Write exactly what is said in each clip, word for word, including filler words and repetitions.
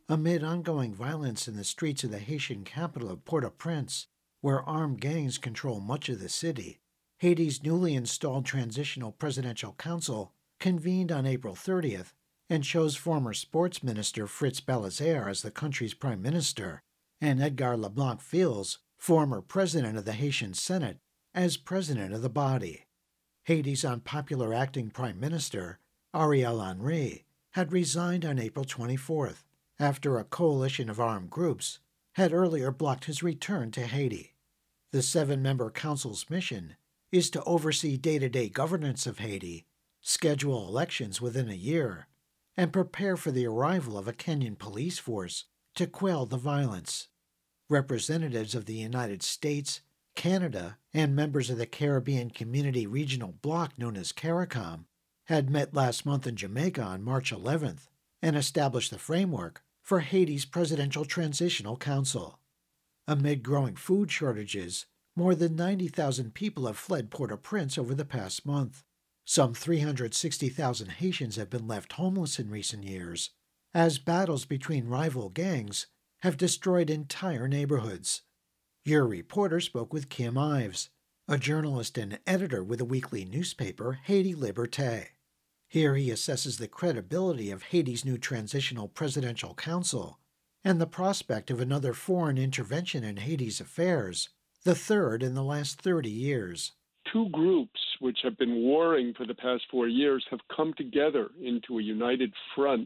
amid ongoing violence in the streets of the Haitian capital of Port-au-Prince, where armed gangs control much of the city. Haiti's newly installed Transitional Presidential Council convened on April thirtieth and chose former sports minister Fritz Belazaire as the country's prime minister, and Edgar Leblanc-Fils, former president of the Haitian Senate, as president of the body. Haiti's unpopular acting prime minister, Ariel Henry, had resigned on April twenty-fourth after a coalition of armed groups had earlier blocked his return to Haiti. The seven-member council's mission is to oversee day-to-day governance of Haiti, schedule elections within a year, and prepare for the arrival of a Kenyan police force to quell the violence. Representatives of the United States, Canada, and members of the Caribbean Community Regional Bloc known as CARICOM had met last month in Jamaica on March eleventh and established the framework for Haiti's Presidential Transitional Council. Amid growing food shortages, more than ninety thousand people have fled Port-au-Prince over the past month. Some three hundred sixty thousand Haitians have been left homeless in recent years, as battles between rival gangs have destroyed entire neighborhoods. Your reporter spoke with Kim Ives, a journalist and editor with the weekly newspaper Haiti Liberté. Here he assesses the credibility of Haiti's new Transitional Presidential Council and the prospect of another foreign intervention in Haiti's affairs, the third in the last thirty years. Two groups which have been warring for the past four years have come together into a united front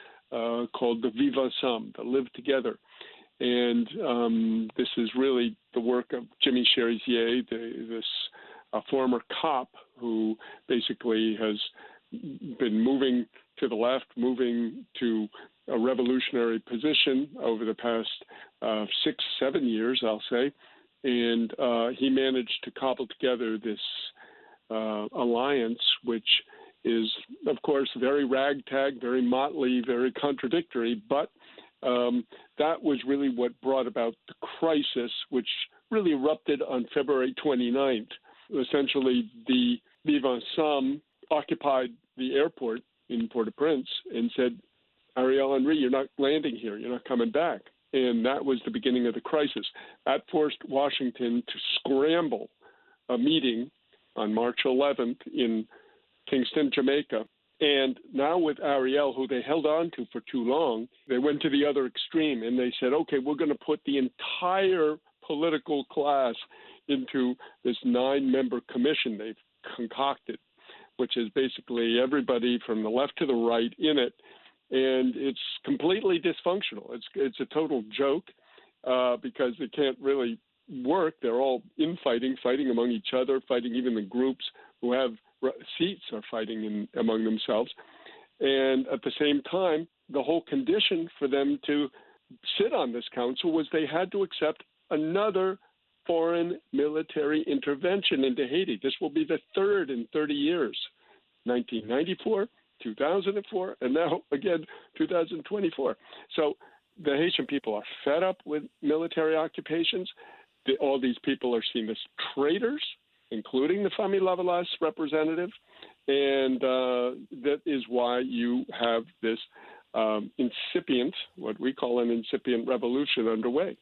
uh, called the Vivre Ensemble, the Live Together. And um, this is really the work of Jimmy Cherizier, the, this uh, former cop who basically has been moving to the left, moving to a revolutionary position over the past uh, six, seven years, I'll say. And uh, he managed to cobble together this uh, alliance, which is, of course, very ragtag, very motley, very contradictory. But um, that was really what brought about the crisis, which really erupted on February twenty-ninth. Essentially, the Vivre Ensemble occupied the airport in Port-au-Prince and said, Ariel Henry, you're not landing here. You're not coming back. And that was the beginning of the crisis. That forced Washington to scramble a meeting on March eleventh in Kingston, Jamaica. And now with Ariel, who they held on to for too long, they went to the other extreme and they said, okay, we're going to put the entire political class into this nine-member commission they've concocted, which is basically everybody from the left to the right in it. And it's completely dysfunctional. It's it's a total joke uh, because it can't really work. They're all infighting, fighting among each other, fighting even the groups who have seats are fighting in, among themselves. And at the same time, the whole condition for them to sit on this council was they had to accept another foreign military intervention into Haiti. This will be the third in thirty years, nineteen ninety-four, two thousand four, and now again two thousand twenty-four. So the Haitian people are fed up with military occupations. The, all these people are seen as traitors, including the Famille Lavalas representative, and uh, that is why you have this um, incipient, what we call an incipient revolution underway.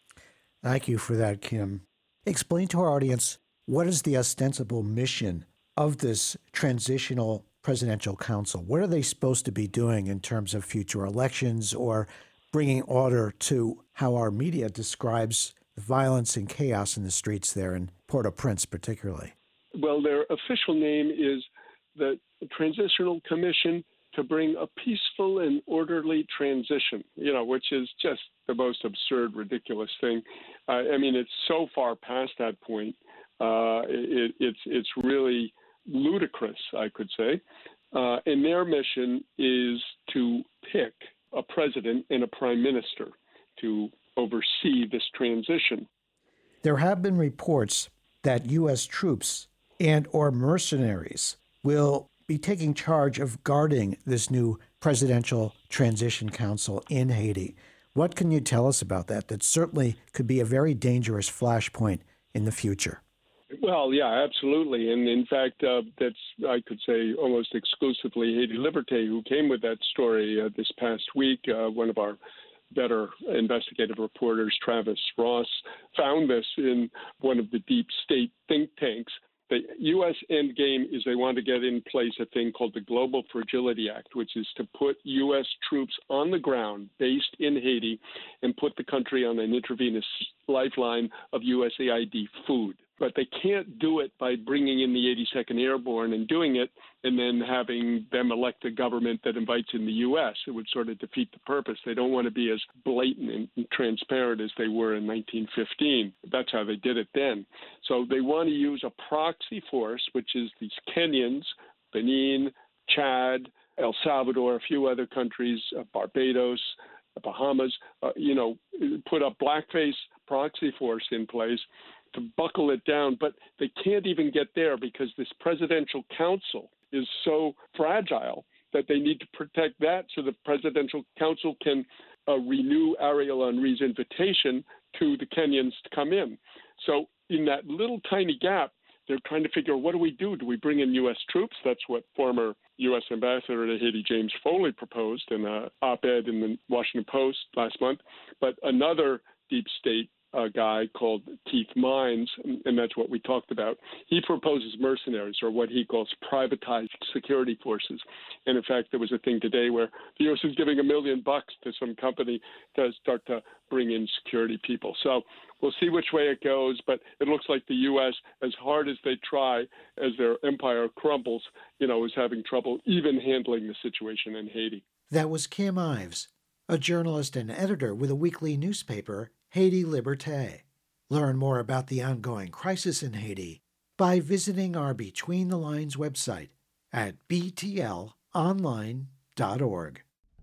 Thank you for that, Kim. Explain to our audience, what is the ostensible mission of this transitional presidential council? What are they supposed to be doing in terms of future elections or bringing order to how our media describes the violence and chaos in the streets there in Port-au-Prince particularly? Well, their official name is the Transitional Commission to Bring a Peaceful and Orderly Transition, you know, which is just the most absurd, ridiculous thing. Uh, I mean, it's so far past that point. Uh, it, it's it's really ludicrous, I could say. Uh, and their mission is to pick a president and a prime minister to oversee this transition. There have been reports that U S troops and or mercenaries will be taking charge of guarding this new Presidential Transition Council in Haiti. What can you tell us about that? That certainly could be a very dangerous flashpoint in the future. Well, yeah, absolutely. And in fact, uh, that's, I could say, almost exclusively Haiti Liberté, who came with that story uh, this past week. Uh, one of our better investigative reporters, Travis Ross, found this in one of the deep state think tanks. The U S end game is they want to get in place a thing called the Global Fragility Act, which is to put U S troops on the ground based in Haiti and put the country on an intravenous lifeline of U S A I D food. But they can't do it by bringing in the eighty-second Airborne and doing it and then having them elect a government that invites in the U S. It would sort of defeat the purpose. They don't want to be as blatant and transparent as they were in nineteen fifteen. That's how they did it then. So they want to use a proxy force, which is these Kenyans, Benin, Chad, El Salvador, a few other countries, uh, Barbados, the Bahamas, uh, you know, put a blackface proxy force in place to buckle it down, but they can't even get there because this presidential council is so fragile that they need to protect that so the presidential council can uh, renew Ariel Henry's invitation to the Kenyans to come in. So in that little tiny gap, they're trying to figure, what do we do? Do we bring in U S troops? That's what former U S Ambassador to Haiti, James Foley, proposed in an op-ed in the Washington Post last month. But another deep state a guy called Keith Mines, and that's what we talked about. He proposes mercenaries, or what he calls privatized security forces. And in fact, there was a thing today where the U S is giving a million bucks to some company to start to bring in security people. So we'll see which way it goes, but it looks like the U S, as hard as they try, as their empire crumbles, you know, is having trouble even handling the situation in Haiti. That was Kim Ives, a journalist and editor with a weekly newspaper, Haiti Liberté. Learn more about the ongoing crisis in Haiti by visiting our Between the Lines website at b t l online dot org.